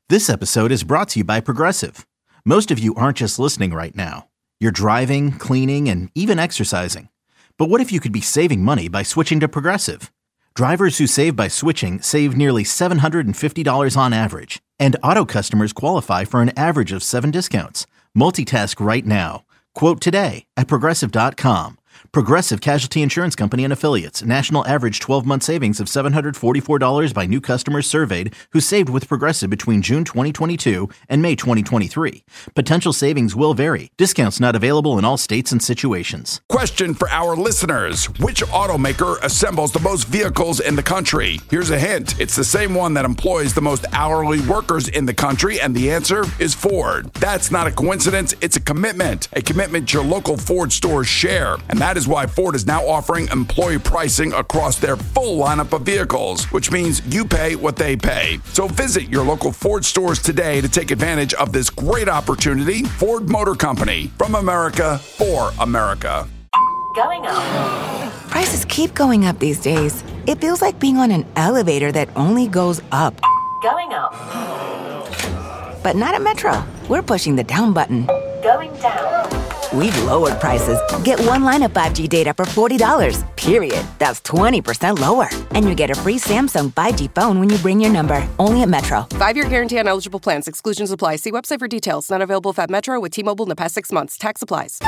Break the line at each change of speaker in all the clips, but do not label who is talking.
This episode is brought to you by Progressive. Most of you aren't just listening right now. You're driving, cleaning, and even exercising. But what if you could be saving money by switching to Progressive? Drivers who save by switching save nearly $750 on average. And auto customers qualify for an average of 7 discounts. Multitask right now. Quote today at Progressive.com. Progressive Casualty Insurance Company and Affiliates. National average 12-month savings of $744 by new customers surveyed who saved with Progressive between June 2022 and May 2023. Potential savings will vary. Discounts not available in all states and situations.
Question for our listeners. Which automaker assembles the most vehicles in the country? Here's a hint. It's the same one that employs the most hourly workers in the country, and the answer is Ford. That's not a coincidence. It's a commitment your local Ford stores share. And that is why Ford is now offering employee pricing across their full lineup of vehicles, which means you pay what they pay. So visit your local Ford stores today to take advantage of this great opportunity. Ford Motor Company, from America for America.
Going up.
Prices keep going up these days. It feels like being on an elevator that only goes up.
Going up.
But not at Metro. We're pushing the down button.
Going down.
We've lowered prices. Get one line of 5G data for $40, period. That's 20% lower. And you get a free Samsung 5G phone when you bring your number. Only at Metro.
5-year guarantee on eligible plans. Exclusions apply. See website for details. Not available at Metro with T-Mobile in the past 6 months. Tax applies.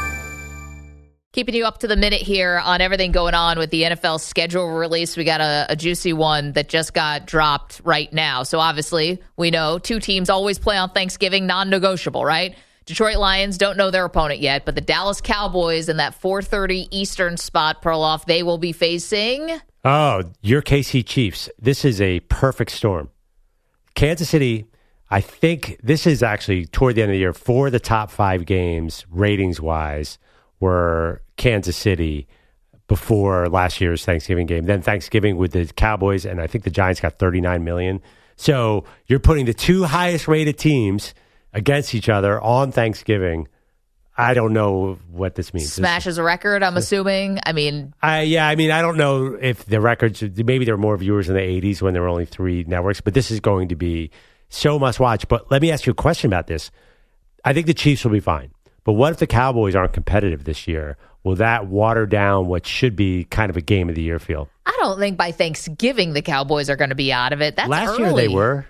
Keeping you up to the minute here on everything going on with the NFL schedule release. We got a juicy one that just got dropped right now. So obviously, we know 2 teams always play on Thanksgiving, non-negotiable, right? Detroit Lions don't know their opponent yet, but the Dallas Cowboys in that 4:30 Eastern spot, Perloff, they will be facing...
Oh, your KC Chiefs. This is a perfect storm. Kansas City, I think this is actually toward the end of the year, 4 of the top 5 games, ratings-wise, were Kansas City before last year's Thanksgiving game. Then Thanksgiving with the Cowboys, and I think the Giants got 39 million. So you're putting the 2 highest-rated teams against each other on Thanksgiving. I don't know what this means.
Smashes a record, I'm assuming. I
don't know if the records, maybe there were more viewers in the 80s when there were only 3 networks, but this is going to be so must watch. But let me ask you a question about this. I think the Chiefs will be fine. But what if the Cowboys aren't competitive this year? Will that water down what should be kind of a game of the year feel?
I don't think by Thanksgiving the Cowboys are going to be out of it. That's
Last
early.
year they were.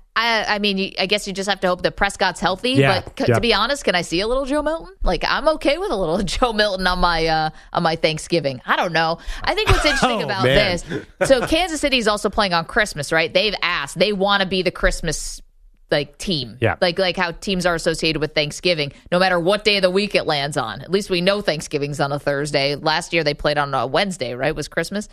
I guess you just have to hope that Prescott's healthy.
Yeah,
but to be honest, can I see a little Joe Milton? Like, I'm okay with a little Joe Milton on my Thanksgiving. I don't know. I think what's interesting about this. So Kansas City is also playing on Christmas, right? They've asked. They want to be the Christmas team.
Yeah.
Like how teams are associated with Thanksgiving, no matter what day of the week it lands on. At least we know Thanksgiving's on a Thursday. Last year they played on a Wednesday, right? Was Christmas.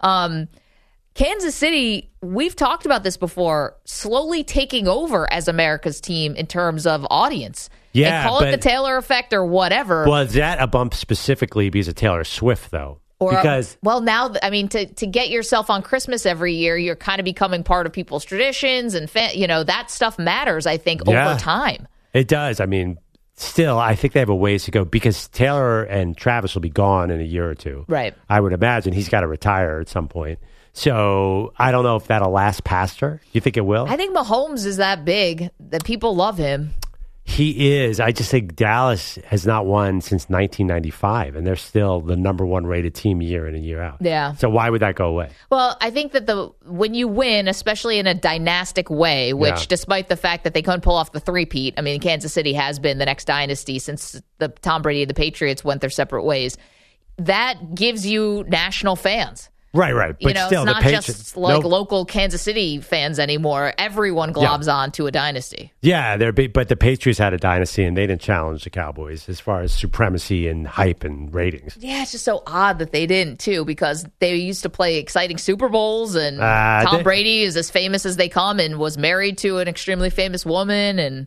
Kansas City, we've talked about this before, slowly taking over as America's team in terms of audience.
Yeah,
and call it the Taylor effect or whatever.
Was that a bump specifically because of Taylor Swift, though?
Now, to get yourself on Christmas every year, you're kind of becoming part of people's traditions, and that stuff matters, I think, over time.
It does. Still, I think they have a ways to go because Taylor and Travis will be gone in a year or 2.
Right.
I would imagine he's got to retire at some point. So I don't know if that'll last past her. You think it will?
I think Mahomes is that big that people love him.
He is. I just think Dallas has not won since 1995, and they're still the number 1 rated team year in and year out.
Yeah.
So why would that go away?
Well, I think that when you win, especially in a dynastic way, which despite the fact that they couldn't pull off the three-peat, Kansas City has been the next dynasty since the Tom Brady and the Patriots went their separate ways. That gives you national fans.
Right. But still,
it's not
the Patriots,
just local Kansas City fans anymore. Everyone globs on to a dynasty.
Yeah, but the Patriots had a dynasty, and they didn't challenge the Cowboys as far as supremacy and hype and ratings.
Yeah, it's just so odd that they didn't, too, because they used to play exciting Super Bowls, and Tom Brady is as famous as they come and was married to an extremely famous woman, and...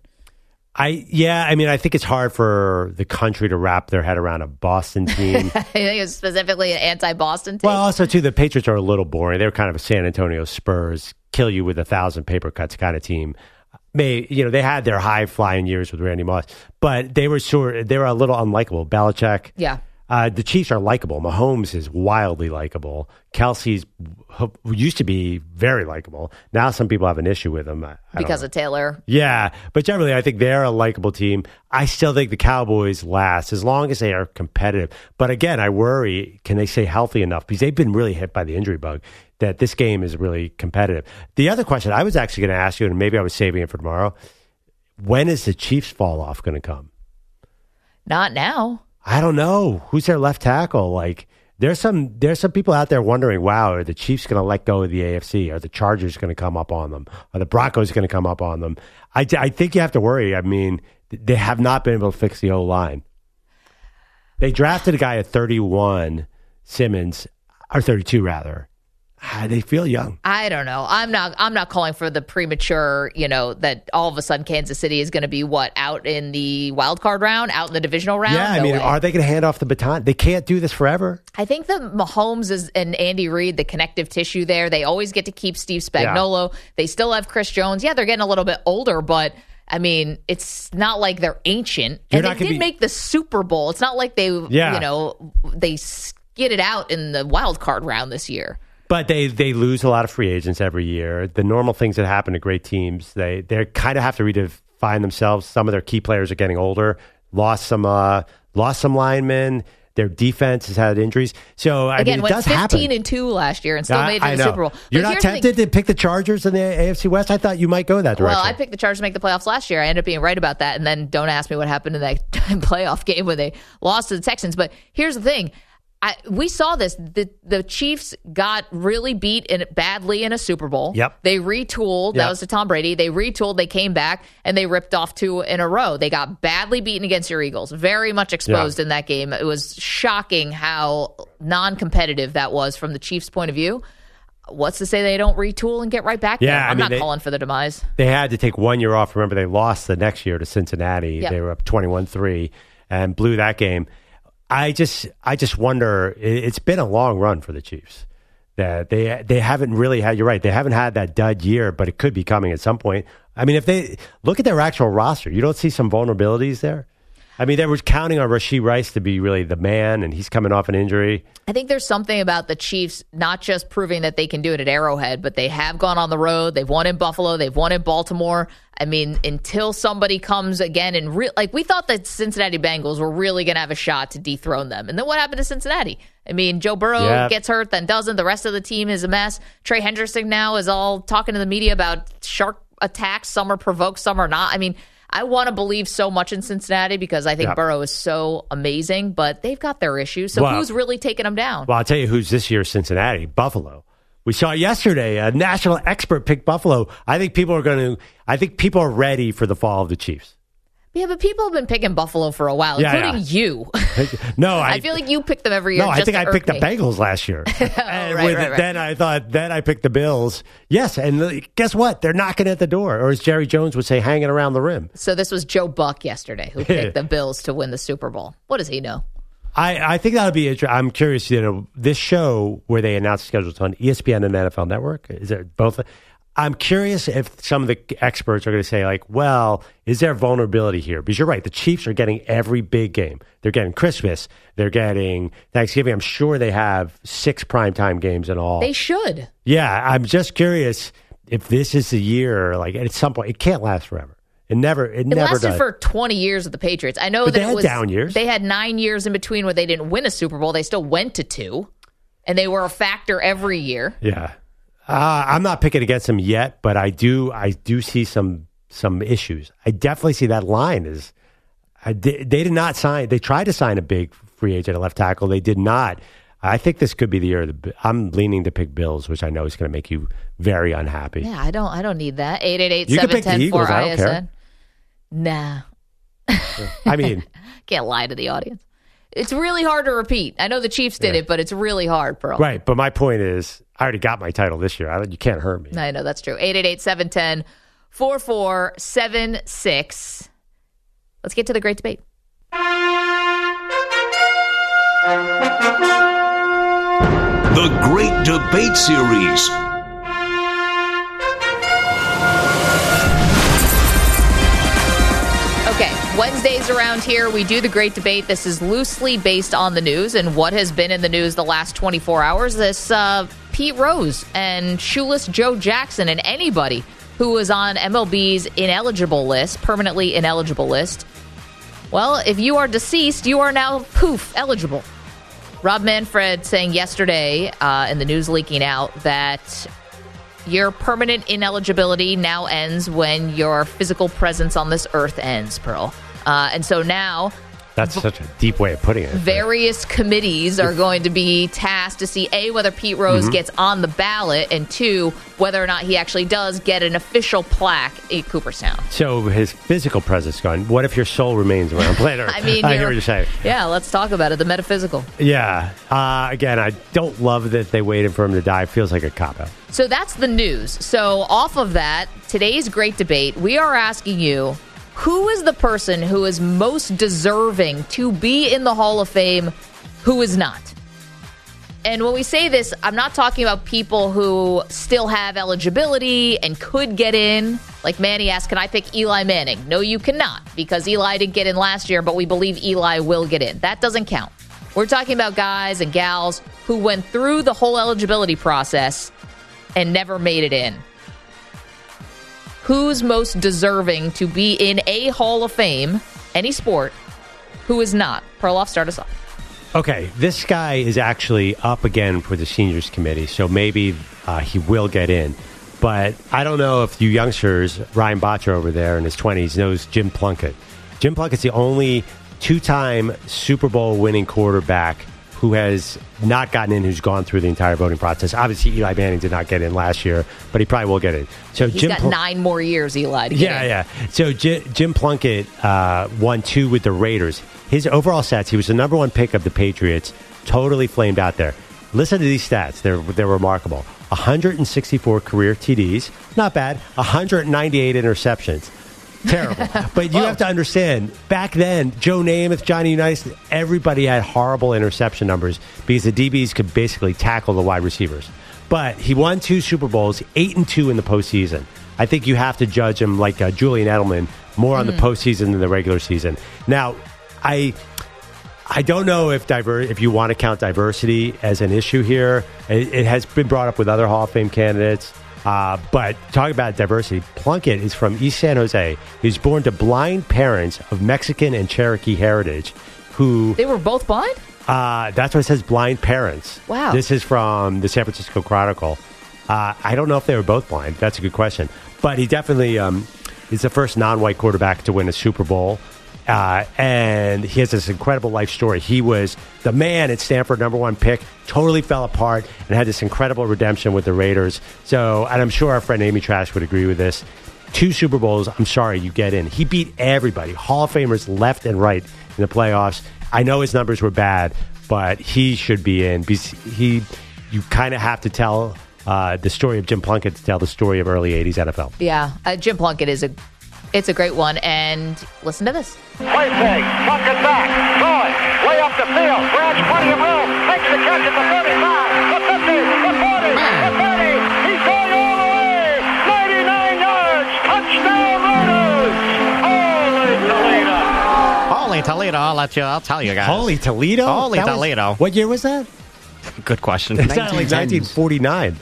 I think it's hard for the country to wrap their head around a Boston team.
I think it's specifically an anti-Boston team.
Well, also, too, the Patriots are a little boring. They're kind of a San Antonio Spurs, kill you with 1,000 paper cuts kind of team. They had their high-flying years with Randy Moss, but they were a little unlikable. Belichick.
Yeah.
The Chiefs are likable. Mahomes is wildly likable. Kelsey's used to be very likable. Now some people have an issue with him.
Because of Taylor.
Yeah, but generally I think they're a likable team. I still think the Cowboys last as long as they are competitive. But again, I worry, can they stay healthy enough? Because they've been really hit by the injury bug, that this game is really competitive. The other question I was actually going to ask you, and maybe I was saving it for tomorrow, when is the Chiefs fall off going to come?
Not now.
I don't know. Who's their left tackle? Like, there's some people out there wondering, wow, are the Chiefs going to let go of the AFC? Are the Chargers going to come up on them? Are the Broncos going to come up on them? I think you have to worry. I mean, they have not been able to fix the O-line. They drafted a guy at 31, Simmons, or 32 rather. They feel young.
I don't know. I'm not calling for the premature, that all of a sudden Kansas City is going to be out in the wild card round, out in the divisional round.
Yeah, I mean, are they going to hand off the baton? They can't do this forever.
I think that Mahomes and Andy Reid, the connective tissue there, they always get to keep Steve Spagnuolo. Yeah. They still have Chris Jones. Yeah, they're getting a little bit older, but I mean, it's not like they're ancient. And they did make the Super Bowl. It's not like they, they skidded out in the wild card round this year.
But they lose a lot of free agents every year. The normal things that happen to great teams, they kind of have to redefine themselves. Some of their key players are getting older. Lost some linemen. Their defense has had injuries. So I mean, it does happen.
Went 15-2 last year and still made it to the Super Bowl.
You're not tempted to pick the Chargers in the AFC West? I thought you might go that direction.
Well, I picked the Chargers to make the playoffs last year. I ended up being right about that. And then don't ask me what happened in that playoff game when they lost to the Texans. But here's the thing. We saw this. The Chiefs got really beat badly in a Super Bowl.
Yep.
They retooled. That was to Tom Brady. They retooled. They came back, and they ripped off 2 in a row. They got badly beaten against your Eagles. Very much exposed in that game. It was shocking how non-competitive that was from the Chiefs' point of view. What's to say they don't retool and get right back there? I'm not calling for the demise.
They had to take 1 year off. Remember, they lost the next year to Cincinnati. Yep. They were up 21-3 and blew that game. I just wonder. It's been a long run for the Chiefs. That they haven't really had. You're right. They haven't had that dud year, but it could be coming at some point. I mean, if they look at their actual roster, you don't see some vulnerabilities there. I mean, they were counting on Rashee Rice to be really the man, and he's coming off an injury.
I think there's something about the Chiefs not just proving that they can do it at Arrowhead, but they have gone on the road. They've won in Buffalo. They've won in Baltimore. I mean, until somebody comes again and we thought that Cincinnati Bengals were really going to have a shot to dethrone them. And then what happened to Cincinnati? I mean, Joe Burrow gets hurt, then doesn't. The rest of the team is a mess. Trey Hendrickson now is all talking to the media about shark attacks. Some are provoked, some are not. I mean, I want to believe so much in Cincinnati because I think Burrow is so amazing, but they've got their issues. So who's really taking them down?
Well, I'll tell you who's this year's Cincinnati, Buffalo. We saw yesterday a national expert pick Buffalo. I think people are ready for the fall of the Chiefs.
Yeah, but people have been picking Buffalo for a while, including you.
No,
I feel like you picked them every year.
No, I think I picked the Bengals last year.
Right.
Then I picked the Bills. Yes, and guess what? They're knocking at the door, or as Jerry Jones would say, hanging around the rim.
So this was Joe Buck yesterday who picked the Bills to win the Super Bowl. What does he know?
I think that'll be interesting. I'm curious. This show where they announced the schedules on ESPN and the NFL Network. Is it both? I'm curious if some of the experts are going to say, like, well, is there vulnerability here? Because you're right. The Chiefs are getting every big game. They're getting Christmas. They're getting Thanksgiving. I'm sure they have 6 primetime games in all.
They should.
Yeah. I'm just curious if this is the year, like, at some point, it can't last forever. It never
lasted
does.
for 20 years with the Patriots. I know
but
that
they had down years.
They had 9 years in between where they didn't win a Super Bowl. They still went to 2, and they were a factor every year.
Yeah. I'm not picking against them yet, but I do see some issues. I definitely see that line is they did not sign. They tried to sign a big free agent at left tackle. They did not. I think this could be the year. I'm leaning to pick Bills, which I know is going to make you very unhappy.
Yeah, I don't need that. 888-710-4ISN. Nah.
I mean,
can't lie to the audience. It's really hard to repeat. I know the Chiefs did it, but it's really hard, Pearl.
Right, but my point is, I already got my title this year. You can't hurt me.
I know, that's true. 888-710-4476. Let's get to the great debate.
The Great Debate Series.
Okay, Wednesdays around here, we do the Great Debate. This is loosely based on the news and what has been in the news the last 24 hours. This Pete Rose and shoeless Joe Jackson and anybody who was on MLB's ineligible list, permanently ineligible list. Well, if you are deceased, you are now, poof, eligible. Rob Manfred saying yesterday in the news leaking out that your permanent ineligibility now ends when your physical presence on this earth ends, Pearl. And so now...
That's such a deep way of putting it.
Various committees are going to be tasked to see, A, whether Pete Rose gets on the ballot, and 2, whether or not he actually does get an official plaque at Cooperstown.
So his physical presence gone. What if your soul remains around planet Earth?
I mean,
I hear what you're saying.
Yeah, let's talk about it, the metaphysical.
Yeah. Again, I don't love that they waited for him to die. It feels like a cop-out.
So that's the news. So off of that, today's Great Debate, we are asking you, who is the person who is most deserving to be in the Hall of Fame who is not? And when we say this, I'm not talking about people who still have eligibility and could get in. Like Manny asked, can I pick Eli Manning? No, you cannot, because Eli didn't get in last year, but we believe Eli will get in. That doesn't count. We're talking about guys and gals who went through the whole eligibility process and never made it in. Who's most deserving to be in a Hall of Fame, any sport, who is not? Perloff, start us off.
Okay, this guy is actually up again for the seniors committee, so maybe he will get in. But I don't know if you youngsters, Ryan Botcher over there in his 20s, knows Jim Plunkett. Jim Plunkett's the only two-time Super Bowl winning quarterback who has not gotten in, who's gone through the entire voting process. Obviously, Eli Manning did not get in last year, but he probably will get in. So
he's got 9 more years, Eli, to get in.
Yeah. So Jim Plunkett won 2 with the Raiders. His overall stats, he was the number 1 pick of the Patriots, totally flamed out there. Listen to these stats. They're remarkable. 164 career TDs. Not bad. 198 interceptions. Terrible. But you have to understand, back then, Joe Namath, Johnny Unitas, everybody had horrible interception numbers because the DBs could basically tackle the wide receivers. But he won 2 Super Bowls, 8-2 in the postseason. I think you have to judge him like Julian Edelman, more on the postseason than the regular season. Now, I don't know if you want to count diversity as an issue here. It has been brought up with other Hall of Fame candidates. But talking about diversity, Plunkett is from East San Jose. He was born to blind parents of Mexican and Cherokee heritage who...
They were both blind?
That's what it says, blind parents.
Wow.
This is from the San Francisco Chronicle. I don't know if they were both blind. That's a good question. But he definitely is the first non-white quarterback to win a Super Bowl. And he has this incredible life story. He was the man at Stanford, number 1 pick, totally fell apart and had this incredible redemption with the Raiders. So, and I'm sure our friend Amy Trash would agree with this. 2 Super Bowls, I'm sorry, you get in. He beat everybody, Hall of Famers left and right in the playoffs. I know his numbers were bad, but he should be in. You kind of have to tell the story of Jim Plunkett to tell the story of early 80s NFL.
Yeah, Jim Plunkett it's a great one, and listen to this.
Play fake, Plunkett back, throwing, way up the field, grabs plenty of room, makes the catch at the 35, the 50, the 40, the 30, he's going all the way, 99 yards, touchdown Raiders!
Holy Toledo, I'll tell you guys.
Holy Toledo?
Holy Toledo.
What year was that?
Good question.
It sounded like 1949.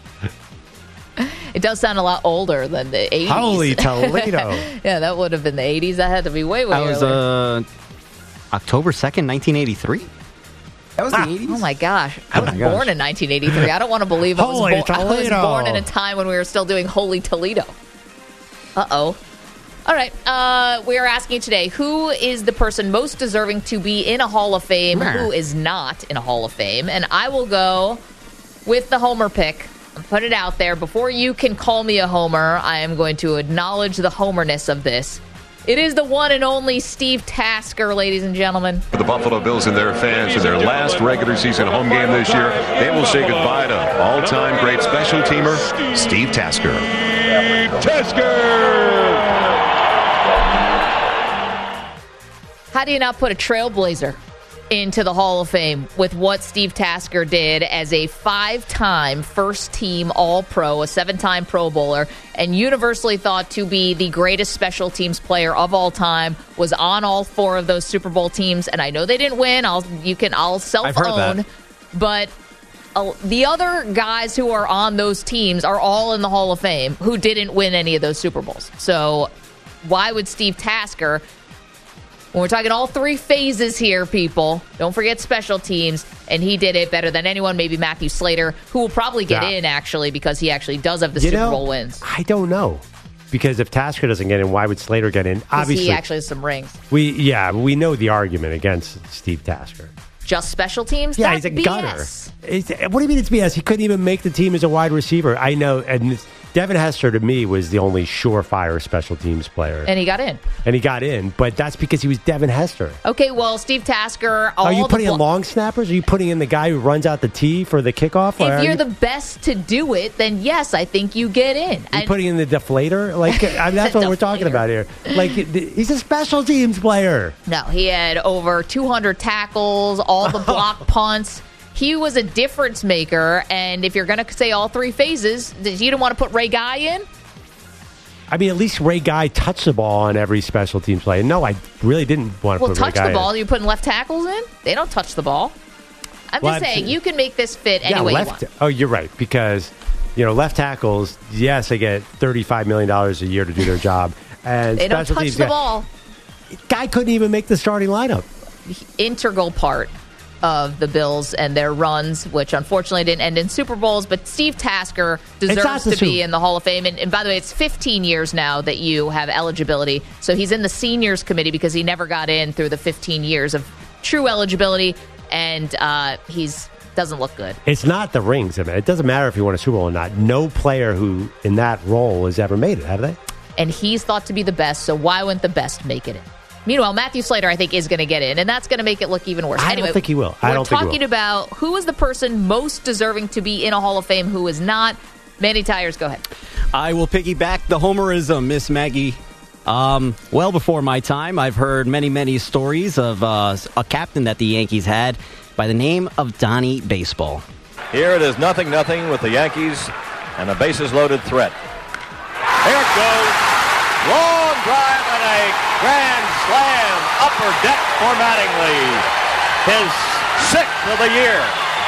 It does sound a lot older than the 80s.
Holy Toledo.
Yeah, that would have been the 80s. That had to be way
That was
earlier.
October 2nd, 1983.
That was the 80s?
Oh, my gosh. I was born in 1983. I don't want to believe I was born in a time when we were still doing Holy Toledo. Uh-oh. All right. We are asking you today, who is the person most deserving to be in a Hall of Fame, who is not in a Hall of Fame? And I will go with the Homer pick. Put it out there. Before you can call me a homer, I am going to acknowledge the homerness of this. It is the one and only Steve Tasker, ladies and gentlemen.
For the Buffalo Bills and their fans in their last regular season home game this year, they will say goodbye to all-time great special teamer, Steve Tasker.
How do you not put a trailblazer into the Hall of Fame with what Steve Tasker did as a 5-time first-team All-Pro, a 7-time Pro Bowler, and universally thought to be the greatest special teams player of all time, was on all 4 of those Super Bowl teams. And I know they didn't win. I'll self-own. But the other guys who are on those teams are all in the Hall of Fame who didn't win any of those Super Bowls. So why would Steve Tasker, when we're talking all 3 phases here, people, don't forget special teams, and he did it better than anyone, maybe Matthew Slater, who will probably get in, actually, because he actually does have the Super Bowl wins.
I don't know. Because if Tasker doesn't get in, why would Slater get in? Obviously,
he actually has some rings.
We know the argument against Steve Tasker.
Just special teams?
Yeah,
That's
he's a
BS.
gunner. What do you mean it's BS? He couldn't even make the team as a wide receiver. I know, and Devin Hester, to me, was the only surefire special teams player.
And he got in.
But that's because he was Devin Hester.
Okay, well, Steve Tasker...
Are you putting in long snappers? Are you putting in the guy who runs out the tee for the kickoff?
If you're the best to do it, then yes, I think you get in.
Are you putting in the deflator? Like, that's what we're talking about here. Like, he's a special teams player.
No, he had over 200 tackles, all the block punts. He was a difference maker, and if you're going to say all 3 phases, you didn't want to put Ray Guy in?
I mean, at least Ray Guy touched the ball on every special teams play. No, I really didn't want to put Ray Guy in.
Well, touch the ball. Are you putting left tackles in? They don't touch the ball. I'm just saying, you can make this fit any way you want.
Oh, you're right, because left tackles, yes, they get $35 million a year to do their job. And
they don't touch the ball.
Guy couldn't even make the starting lineup.
Integral part of the Bills and their runs, which unfortunately didn't end in Super Bowls, but Steve Tasker deserves to be in the Hall of Fame. And by the way, it's 15 years now that you have eligibility. So he's in the seniors committee because he never got in through the 15 years of true eligibility, and he's doesn't look good.
It's not the rings. I mean, it doesn't matter if you won a Super Bowl or not. No player who in that role has ever made it, have they?
And he's thought to be the best, so why wouldn't the best make it in? Meanwhile, Matthew Slater, I think, is going to get in, and that's going to make it look even worse.
I don't think he will.
We're talking about who is the person most deserving to be in a Hall of Fame, who is not. Manny Tyers, go ahead.
I will piggyback the homerism, Miss Maggie. Well before my time, I've heard many, many stories of a captain that the Yankees had by the name of Donnie Baseball.
Here it is 0-0 with the Yankees and a bases-loaded threat. Here it goes. Long drive and a grand slam upper deck for Mattingly. His 6th of the year.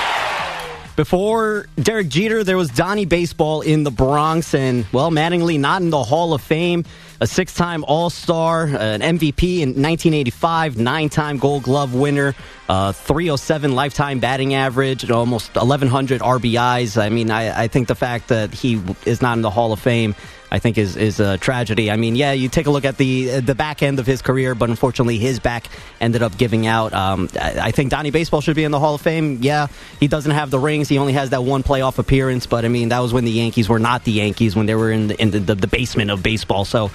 Before Derek Jeter, there was Donnie Baseball in the Bronx, and, well, Mattingly not in the Hall of Fame. A 6-time All-Star, an MVP in 1985, 9-time Gold Glove winner, 307 lifetime batting average, almost 1,100 RBIs. I mean, I think the fact that he is not in the Hall of Fame, I think is a tragedy. I mean, yeah, you take a look at the back end of his career, but unfortunately his back ended up giving out. I think Donnie Baseball should be in the Hall of Fame. Yeah, he doesn't have the rings. He only has that one playoff appearance, but I mean, that was when the Yankees were not the Yankees, when they were in the basement of baseball. So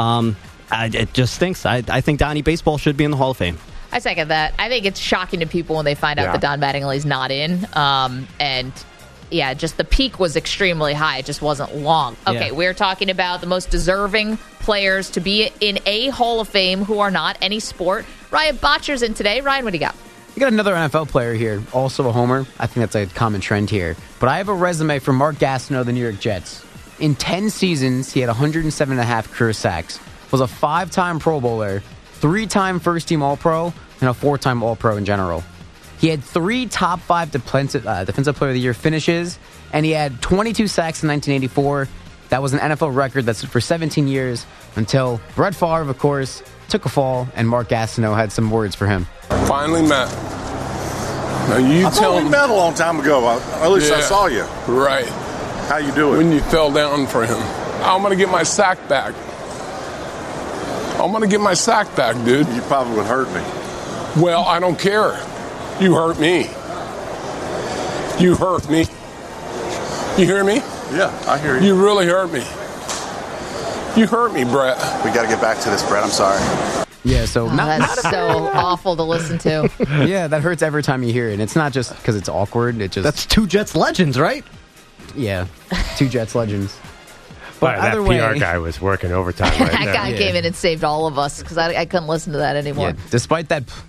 it just stinks. I think Donnie Baseball should be in the Hall of Fame.
I second that. I think it's shocking to people when they find out that Don Mattingly's not in. And yeah, just the peak was extremely high. It just wasn't long. Okay, we're talking about the most deserving players to be in a Hall of Fame who are not any sport. Ryan Botcher's in today. Ryan, what do you got?
You got another NFL player here, also a homer. I think that's a common trend here. But I have a resume from Mark Gastineau of the New York Jets. In 10 seasons, he had 107.5 career sacks, was a 5-time Pro Bowler, 3-time first-team All-Pro, and a 4-time All-Pro in general. He had 3 top 5 defensive player of the year finishes, and he had 22 sacks in 1984. That was an NFL record that's for 17 years until Brett Favre, of course, took a fall, and Mark Gastineau had some words for him.
Finally met. Now you tell me.
We met a long time ago. At least I saw you.
Right.
How you doing?
When you fell down for him. I'm going to get my sack back. I'm going to get my sack back, dude.
You probably would hurt me.
Well, I don't care. You hurt me. You hurt me. You hear me?
Yeah, I hear you.
You really hurt me. You hurt me, Brett.
We got to get back to this, Brett. I'm sorry.
Yeah, so
that's so awful to listen to.
Yeah, that hurts every time you hear it. And it's not just because it's awkward. It just
that's 2 Jets legends, right?
Yeah, 2 Jets legends.
But that
either
PR
way,
guy was working overtime right
That
there.
guy came in and saved all of us because I couldn't listen to that anymore.
yeah, despite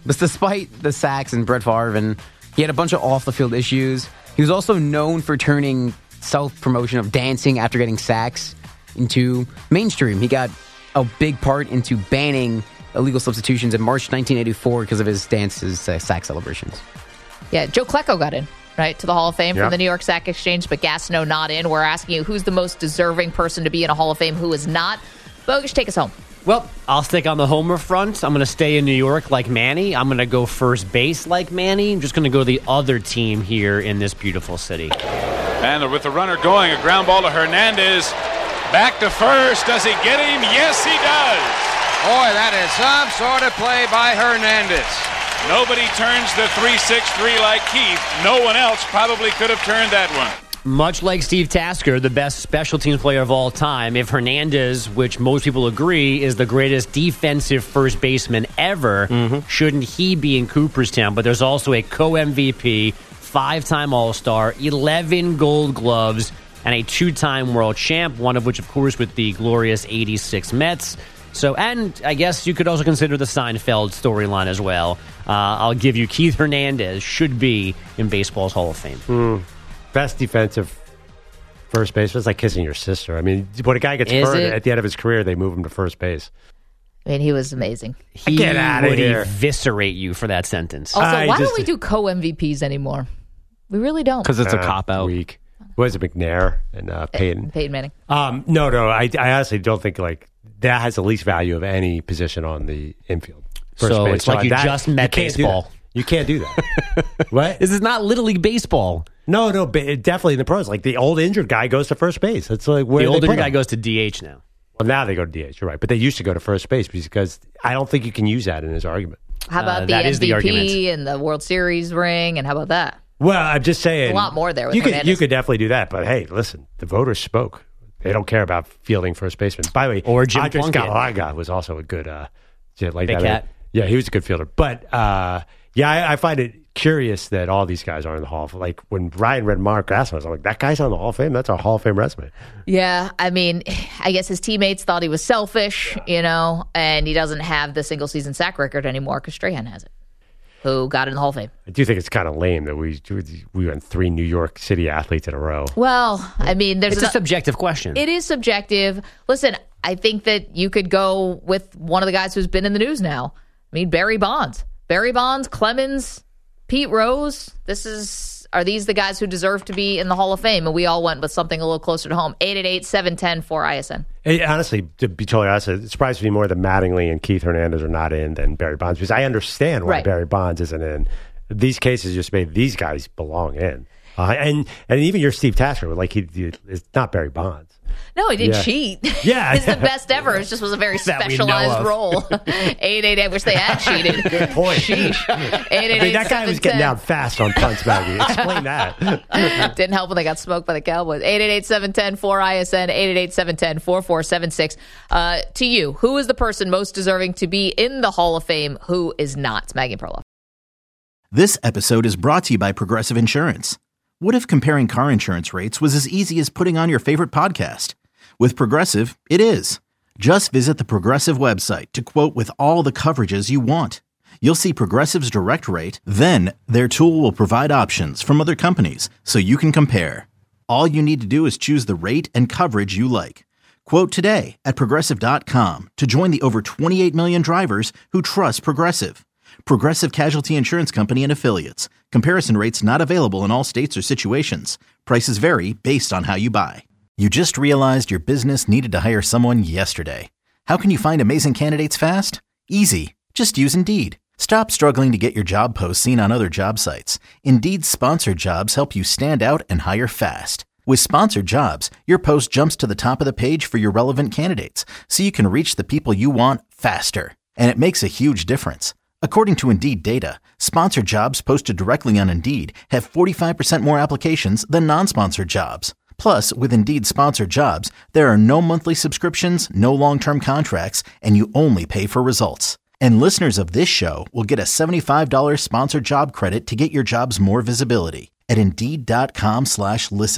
the sacks and Brett Favre, and he had a bunch of off-the-field issues. He was also known for turning self-promotion of dancing after getting sacks into mainstream. He got a big part into banning illegal substitutions in March 1984 because of his dances, sack celebrations.
Yeah, Joe Klecko got in, right, to the Hall of Fame
Yeah.
from the New York Sack Exchange, but Gastineau not in. We're asking you who's the most deserving person to be in a Hall of Fame, who is not. Bogusch, take us home.
Well, I'll stick on the homer front. I'm going to stay in New York like Manny. I'm going to go first base like Manny. I'm just going to go the other team here in this beautiful city.
And with the runner going, a ground ball to Hernandez. Back to first. Does he get him? Yes, he does.
Boy, that is some sort of play by Hernandez.
Nobody turns the 3-6-3 like Keith. No one else probably could have turned that one.
Much like Steve Tasker, the best special teams player of all time, if Hernandez, which most people agree is the greatest defensive first baseman ever, shouldn't he be in Cooperstown? But there's also a co-MVP, 5-time All-Star, 11 Gold Gloves, and a 2-time world champ, one of which, of course, with the glorious 86 Mets. So, and I guess you could also consider the Seinfeld storyline as well. I'll give you Keith Hernandez should be in baseball's Hall of Fame.
Best defensive first baseman is like kissing your sister. I mean, when a guy gets
Is
hurt
it?
at the end of his career, they move him to first base.
I mean, he was amazing.
He
Get outta
would
here.
eviscerate you for that sentence.
Also, why don't we do co-MVPs anymore? We really don't.
Because it's a cop-out.
Weak. What is it, McNair and Peyton?
Peyton Manning.
No. I honestly don't think like that has the least value of any position on the infield. First
So
base.
it's like you just met
can't do
baseball.
that. You can't do that. What?
This is not Little League Baseball.
No, but definitely in the pros. Like the old injured guy goes to first base. It's like where
The
they
older
put
guy
him.
goes to DH now.
Well, now they go to DH. You're right, but they used to go to first base because I don't think you can use that in his argument.
How about the
that is the argument.
MVP and the World Series ring? And how about that?
Well, I'm just saying
A lot more there with
you
Hernandez.
could definitely do that, but hey, listen, the voters spoke. They don't care about fielding first baseman. By the way,
Or Jim
Andres
Plunkett.
Galaga was also a good like
Big
that.
cat.
Yeah, he was a good fielder. But I find it curious that all these guys are in the Hall of Fame. Like when Ryan read Mark Gastineau, I'm like, that guy's on the Hall of Fame. That's a Hall of Fame resume.
Yeah, I mean, I guess his teammates thought he was selfish, and he doesn't have the single season sack record anymore because Strahan has it, who got in the Hall of Fame.
I do think it's kind of lame that we went 3 New York City athletes in a row.
Well, I mean, there's
It's a subjective question.
It is subjective. Listen, I think that you could go with one of the guys who's been in the news now. I mean, Barry Bonds, Clemens, Pete Rose. Are these the guys who deserve to be in the Hall of Fame? And we all went with something a little closer to home. 888-710-4ISN.
Honestly, to be totally honest, it surprises me more that Mattingly and Keith Hernandez are not in than Barry Bonds, because I understand why
Right.
Barry Bonds isn't in. These cases just made these guys belong in. And even your Steve Tasker, like it's not Barry Bonds.
No, he didn't
Yeah.
cheat.
Yeah.
It's the best ever. It just was a very
That we know
specialized
of.
role. 888, I wish they had cheated.
Good point.
Sheesh.
I mean, that guy was getting down fast on punts, Maggie. Explain that.
Didn't help when they got smoked by the Cowboys. 888-710-4ISN, 888-710-4476. To you, who is the person most deserving to be in the Hall of Fame? Who is not? It's Maggie Perloff.
This episode is brought to you by Progressive Insurance. What if comparing car insurance rates was as easy as putting on your favorite podcast? With Progressive, it is. Just visit the Progressive website to quote with all the coverages you want. You'll see Progressive's direct rate, then their tool will provide options from other companies so you can compare. All you need to do is choose the rate and coverage you like. Quote today at Progressive.com to join the over 28 million drivers who trust Progressive. Progressive Casualty Insurance Company and Affiliates. Comparison rates not available in all states or situations. Prices vary based on how you buy. You just realized your business needed to hire someone yesterday. How can you find amazing candidates fast? Easy. Just use Indeed. Stop struggling to get your job posts seen on other job sites. Indeed's sponsored jobs help you stand out and hire fast. With sponsored jobs, your post jumps to the top of the page for your relevant candidates, so you can reach the people you want faster. And it makes a huge difference. According to Indeed data, sponsored jobs posted directly on Indeed have 45% more applications than non-sponsored jobs. Plus, with Indeed sponsored jobs, there are no monthly subscriptions, no long-term contracts, and you only pay for results. And listeners of this show will get a $75 sponsored job credit to get your jobs more visibility at Indeed.com/listen.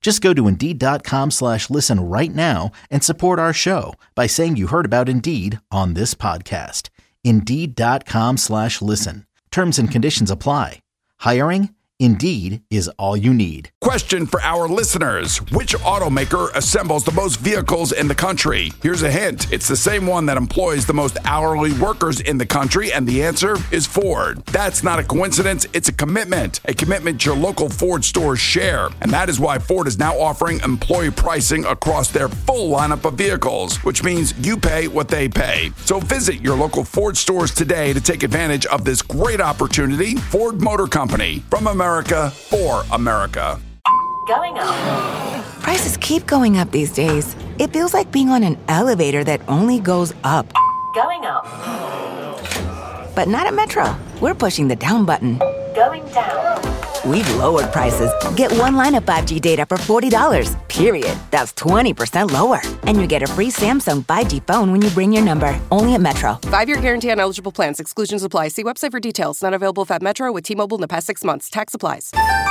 Just go to Indeed.com/listen right now and support our show by saying you heard about Indeed on this podcast. Indeed.com/listen. Terms and conditions apply. Hiring? Indeed is all you need.
Question for our listeners. Which automaker assembles the most vehicles in the country? Here's a hint. It's the same one that employs the most hourly workers in the country, and the answer is Ford. That's not a coincidence. It's a commitment your local Ford stores share. And that is why Ford is now offering employee pricing across their full lineup of vehicles, which means you pay what they pay. So visit your local Ford stores today to take advantage of this great opportunity. Ford Motor Company, from America for America.
Going up.
Prices keep going up these days. It feels like being on an elevator that only goes up.
Going up.
But not at Metro. We're pushing the down button.
Going down.
We've lowered prices. Get one line of 5G data for $40, period. That's 20% lower. And you get a free Samsung 5G phone when you bring your number. Only at Metro.
5-year guarantee on eligible plans. Exclusions apply. See website for details. Not available if at Metro with T-Mobile in the past 6 months. Tax applies.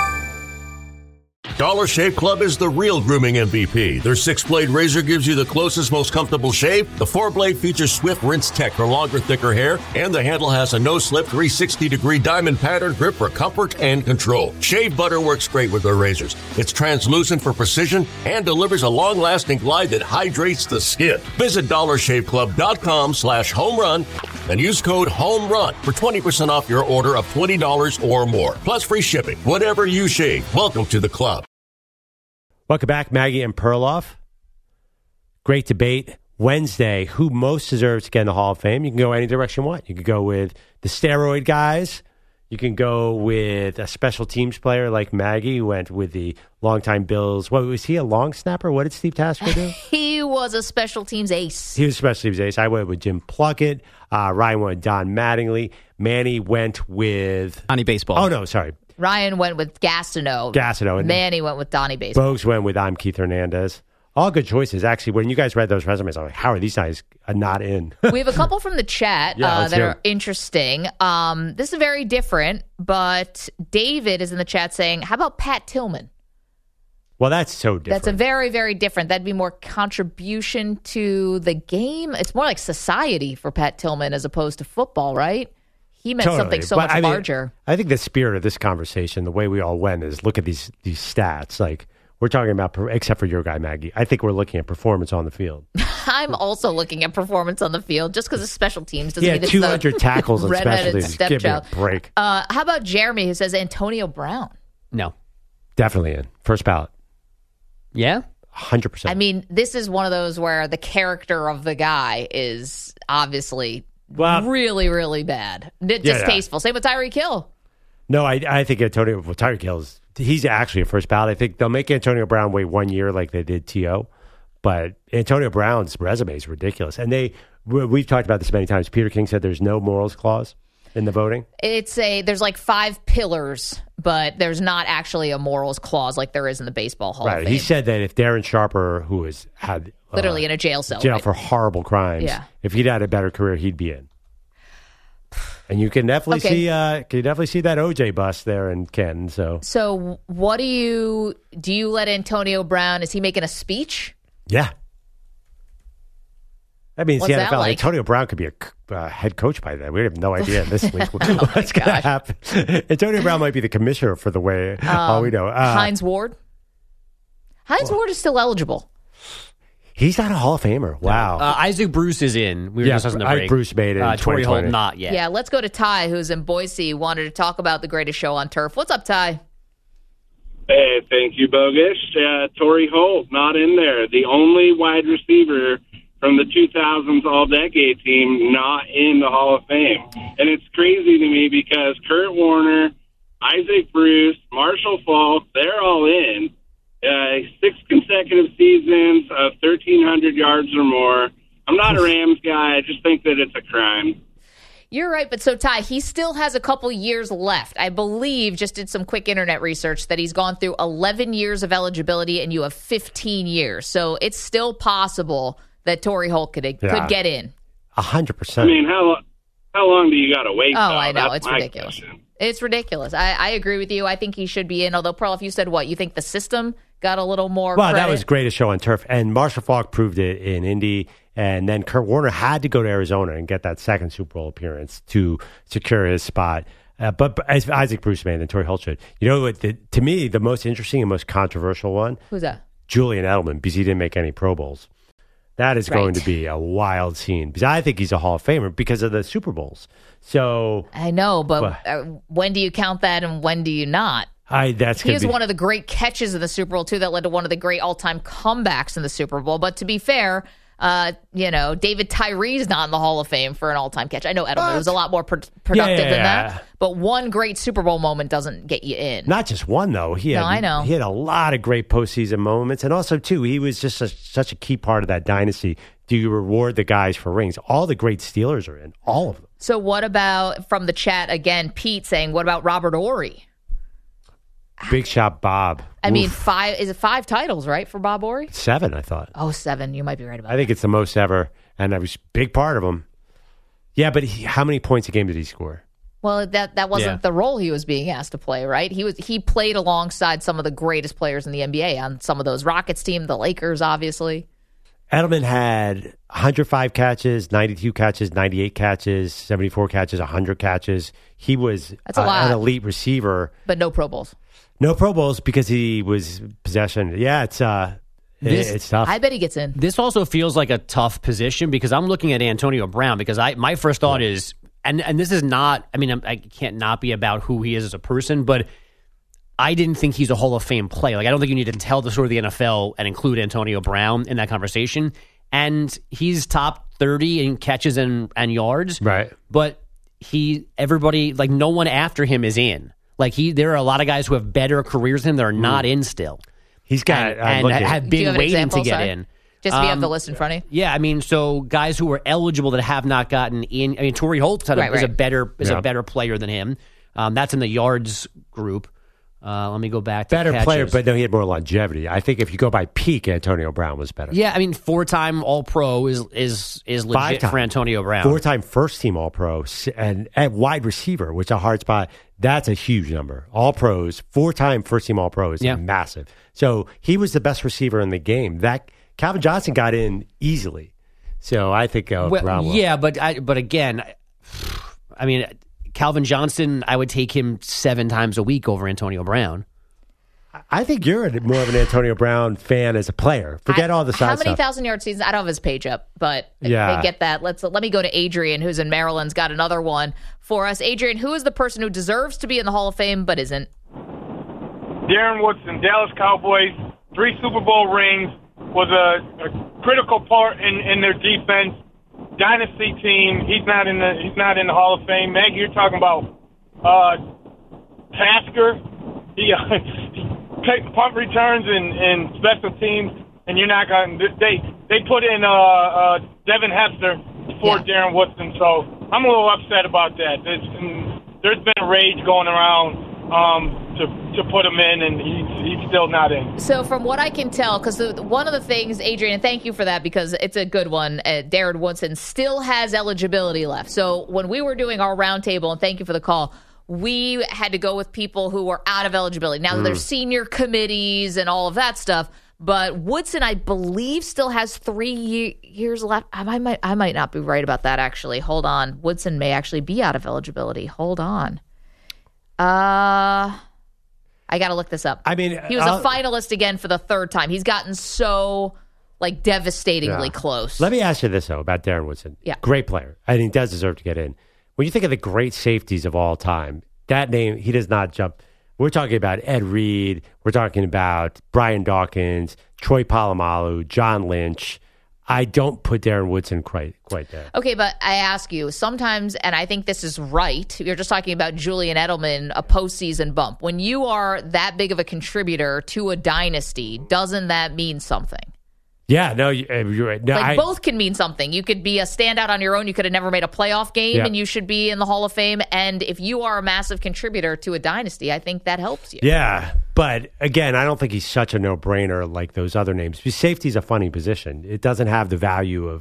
Dollar Shave Club is the real grooming MVP. Their 6-blade razor gives you the closest, most comfortable shave. The 4-blade features Swift Rinse Tech for longer, thicker hair, and the handle has a no-slip 360-degree diamond pattern grip for comfort and control. Shave butter works great with their razors. It's translucent for precision and delivers a long-lasting glide that hydrates the skin. Visit dollarshaveclub.com/homerun and use code HOMERUN for 20% off your order of $20 or more. Plus free shipping. Whatever you shave, welcome to the club.
Welcome back, Maggie and Perloff. Great debate. Wednesday, who most deserves to get in the Hall of Fame? You can go any direction you want. You can go with the steroid guys. You can go with a special teams player like Maggie, who went with the longtime Bills. What, was he a long snapper? What did Steve Tasker do?
He was a special teams ace.
He was a special teams ace. I went with Jim Plunkett. Ryan went with Don Mattingly. Manny went with...
Donnie Baseball.
Oh, no, sorry.
Ryan went with Gastineau.
And
Manny went with Donnie Baseball.
Bogues went with I'm Keith Hernandez. All good choices. Actually, when you guys read those resumes, I'm like, how are these guys not in?
We have a couple from the chat that are interesting. This is very different, but David is in the chat saying, how about Pat Tillman?
Well, that's so different.
That's a very, very different. That'd be more contribution to the game. It's more like society for Pat Tillman as opposed to football, right? He meant something so much larger.
I think the spirit of this conversation, the way we all went, is look at these stats. Like, we're talking about, except for your guy, Maggie, I think we're looking at performance on the field.
I'm also looking at performance on the field just because of special teams. Doesn't mean
200 tackles on special teams.
Give
me a break.
How about Jeremy, who says Antonio Brown?
No.
Definitely in. First ballot.
Yeah?
100%.
I mean, this is one of those where the character of the guy is obviously really, really bad. Distasteful. Same with Tyreek Hill.
No, I think Tyreek Hill he's actually a first ballot. I think they'll make Antonio Brown wait 1 year like they did T.O., but Antonio Brown's resume is ridiculous. And we've talked about this many times. Peter King said there's no morals clause in the voting.
There's like 5 pillars, but there's not actually a morals clause like there is in the Baseball Hall of Fame.
He said that if Darren Sharper, who had
literally in a jail cell,
for horrible crimes, if he'd had a better career, he'd be in. And you can definitely see that OJ bust there in Canton.
So what do you let Antonio Brown? Is he making a speech?
Yeah. That means
What's
the
that
NFL.
like?
Antonio Brown could be a head coach by then. We have no idea this week what's going to happen. Antonio Brown might be the commissioner for the way all we know.
Hines Ward. Hines Ward is still eligible.
He's not a Hall of Famer. Wow.
Isaac Bruce is in. We were just on the break.
Bruce made it.
Torrey Holt not yet.
Yeah, let's go to Ty, who's in Boise. Wanted to talk about the greatest show on turf. What's up, Ty?
Hey, thank you, Bogus. Torrey Holt not in there. The only wide receiver from the 2000s All-Decade team not in the Hall of Fame. And it's crazy to me because Kurt Warner, Isaac Bruce, Marshall Faulk, they're all in. 6 consecutive seasons of 1,300 yards or more. I'm not a Rams guy. I just think that it's a crime.
You're right, but so Ty, he still has a couple years left. I believe, just did some quick internet research, that he's gone through 11 years of eligibility and you have 15 years. So it's still possible that Torrey Holt could get in.
100%.
I mean, how long do you got to wait?
Oh, I know. It's ridiculous.
Question.
It's ridiculous. I agree with you. I think he should be in. Although, Pearl, if you said what, you think the system got a little more
Well,
credit?
that was greatest show on turf. And Marshall Faulk proved it in Indy. And then Kurt Warner had to go to Arizona and get that second Super Bowl appearance to secure his spot. But as Isaac Bruceman and Torrey Holt should. You know what? To me, the most interesting and most controversial one.
Who's that?
Julian Edelman, because he didn't make any Pro Bowls. That is going to be a wild scene, because I think he's a Hall of Famer because of the Super Bowls. So
I know, but when do you count that and when do you not? He is one of the great catches in the Super Bowl, too, that led to one of the great all-time comebacks in the Super Bowl. But to be fair, David Tyree's not in the Hall of Fame for an all-time catch. I know Edelman was a lot more productive than that, but one great Super Bowl moment doesn't get you in.
Not just one, though. I know. He had a lot of great postseason moments, and also, too, he was just such a key part of that dynasty. Do you reward the guys for rings? All the great Steelers are in, all of them.
So what about, from the chat again, Pete saying, what about Robert Horry?
Big shot Bob.
I mean, 5 titles, right, for Bob Horry?
7, I thought.
Oh, 7. You might be right about that.
I think it's the most ever, and I was a big part of them. Yeah, but how many points a game did he score?
Well, that wasn't the role he was being asked to play, right? He played alongside some of the greatest players in the NBA on some of those Rockets team, the Lakers, obviously.
Edelman had 105 catches, 92 catches, 98 catches, 74 catches, 100 catches. He was an elite receiver.
But no Pro Bowls.
No Pro Bowls because he was possession. Yeah, it's tough.
I bet he gets in.
This also feels like a tough position because I'm looking at Antonio Brown because my first thought is, and this is not, I mean, I can't not be about who he is as a person, but I didn't think he's a Hall of Fame player. Like, I don't think you need to tell the story of the NFL and include Antonio Brown in that conversation. And he's top 30 in catches and yards.
Right.
But everybody, like, no one after him is in. Like, there are a lot of guys who have better careers than him that are not in still.
He's got
and have been waiting to get in.
Just so you have the list in front of you.
Yeah, I mean, so guys who are eligible that have not gotten in. I mean, Torrey Holt is a better player than him. That's in the yards group. Let me go back to
better
catches.
Player, but no, he had more longevity. I think if you go by peak, Antonio Brown was better.
Yeah, I mean, 4-time All-Pro is legit for Antonio Brown.
4-time first-team All-Pro and at wide receiver, which is a hard spot. That's a huge number. All-Pros, 4-time first-team All-Pro is massive. So he was the best receiver in the game. That Calvin Johnson got in easily. So I think Brown will.
Yeah, but again, I mean, Calvin Johnson, I would take him 7 times a week over Antonio Brown.
I think you're more of an Antonio Brown fan as a player. Forget all the side
stuff. How many
stuff.
1,000-yard seasons? I don't have his page up, but
yeah.
I get that. Let me go to Adrian, who's in Maryland's got another one for us. Adrian, who is the person who deserves to be in the Hall of Fame but isn't?
Darren Woodson, Dallas Cowboys, 3 Super Bowl rings, was a critical part in their defense. Dynasty team. He's not in the Hall of Fame. Maggie, you're talking about Tasker. He punt returns and special teams, and you're not going. They put in Devin Hester for Darren Woodson, so I'm a little upset about that. There's been a rage going around to put him in, and he's still not in.
So from what I can tell, because one of the things, Adrian, and thank you for that because it's a good one, Darren Woodson still has eligibility left. So when we were doing our roundtable, and thank you for the call, we had to go with people who were out of eligibility. Now there's senior committees and all of that stuff, but Woodson, I believe, still has 3 years left. I might not be right about that, actually. Hold on. Woodson may actually be out of eligibility. Hold on. I got to look this up.
I mean,
he was a finalist again for the 3rd time. He's gotten so devastatingly close.
Let me ask you this though about Darren Woodson.
Yeah,
great player. I think he does deserve to get in. When you think of the great safeties of all time, that name he does not jump. We're talking about Ed Reed. We're talking about Brian Dawkins, Troy Polamalu, John Lynch. I don't put Darren Woodson quite there.
Okay, but I ask you, sometimes, and I think this is right, you're just talking about Julian Edelman, a postseason bump. When you are that big of a contributor to a dynasty, doesn't that mean something?
Yeah, no, you're right. No,
both can mean something. You could be a standout on your own. You could have never made a playoff game, and you should be in the Hall of Fame. And if you are a massive contributor to a dynasty, I think that helps you.
Yeah, but again, I don't think he's such a no-brainer like those other names. Safety's a funny position. It doesn't have the value of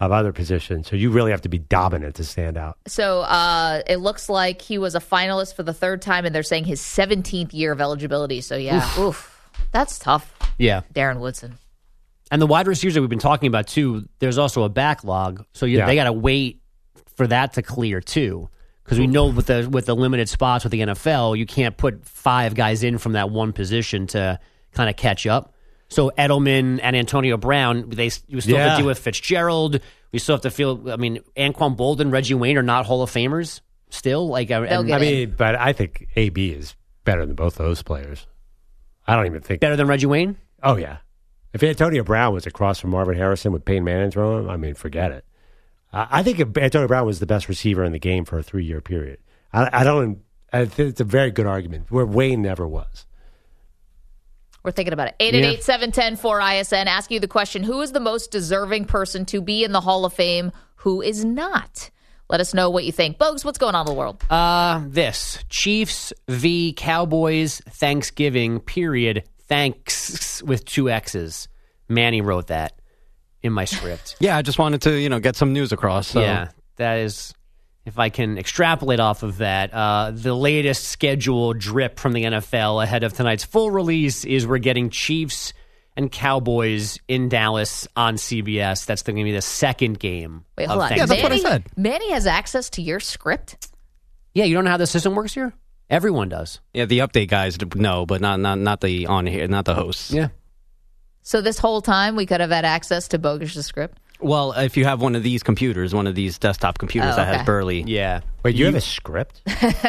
of other positions. So you really have to be dominant to stand out.
So it looks like he was a finalist for the third time, and they're saying his 17th year of eligibility. So, that's tough.
Yeah.
Darren Woodson.
And the wide receivers that we've been talking about, too, there's also a backlog. So they got to wait for that to clear, too. Because we know with the limited spots with the NFL, you can't put 5 guys in from that one position to kind of catch up. So Edelman and Antonio Brown, you still have to deal with Fitzgerald. We still have to Anquan Bolden, Reggie Wayne are not Hall of Famers still. But
I think AB is better than both those players. I don't even think
better than Reggie Wayne.
Oh yeah, if Antonio Brown was across from Marvin Harrison with Peyton Manning throwing him, forget it. I think Antonio Brown was the best receiver in the game for a 3-year period. I think it's a very good argument where Wayne never was.
We're thinking about it. 888-710-4ISN. Ask you the question, who is the most deserving person to be in the Hall of Fame? Who is not? Let us know what you think. Bogues, what's going on in the world?
This. Chiefs v. Cowboys Thanksgiving, period. Thanks with 2 X's. Manny wrote that in my script.
Yeah, I just wanted to, get some news across. So.
Yeah, that is... If I can extrapolate off of that, the latest schedule drip from the NFL ahead of tonight's full release is we're getting Chiefs and Cowboys in Dallas on CBS. That's going to be the second game.
Wait, hold on.
Yeah, that's what I said.
Manny has access to your script?
Yeah, you don't know how the system works here? Everyone does.
Yeah, the update guys know, but not the on here, not the hosts.
Yeah.
So this whole time we could have had access to Bogus's script?
Well, if you have one of these computers, one of these desktop computers that has Burley.
Yeah.
Wait, you have a script?